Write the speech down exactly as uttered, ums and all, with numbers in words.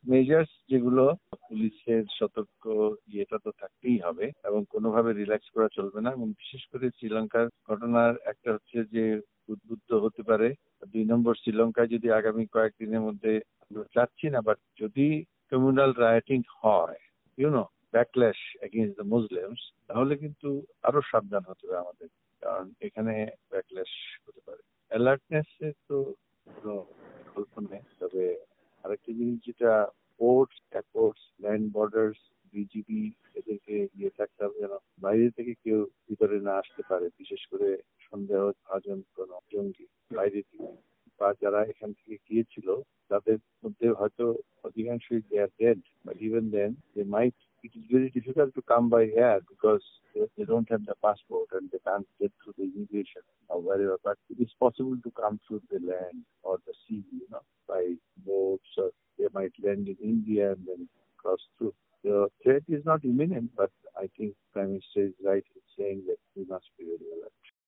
Measures যেগুলো পুলিশের সতর্ক ইয়েটা তো থাকতেই হবে এবং কোনোভাবে রিল্যাক্স করা চলবে না। এবং বিশেষ করে শ্রীলঙ্কার ঘটনার একটা হচ্ছে যে উদ্বুদ্ধ হতে পারে। দুই নম্বর, শ্রীলঙ্কায় যদি আগামী কয়েকদিনের মধ্যে, আমরা চাচ্ছি না, বাট যদি কমিউনাল রাইটিং হয়, you know backlash against the Muslims, তাহলে কিন্তু আরো সাবধান হতে হবে আমাদের, কারণ এখানে ব্যাকল্যাশ হতে পারে। অ্যালার্টনেস তো কোনো বিকল্প নেই। তবে আরেকটা জিনিস যেটা, ports, airports, land borders, BGB, এদেরকে ইয়ে থাকতে হবে যেন বাইরে থেকে কেউ ভিতরে না আসতে পারে, বিশেষ করে সন্দেহ ভাজন কোন জঙ্গি বাইরে থেকে, বা যারা এখান থেকে গিয়েছিল তাদের মধ্যে হয়তো অধিকাংশই they are dead, but even then they might, it is very difficult to come by air because they, they don't have the passport and they can't get through the immigration or wherever. But it is possible to come through the land or the sea, you know, by boats, or they might land in India and then cross through. The threat is not imminent, but I think Prime Minister is right.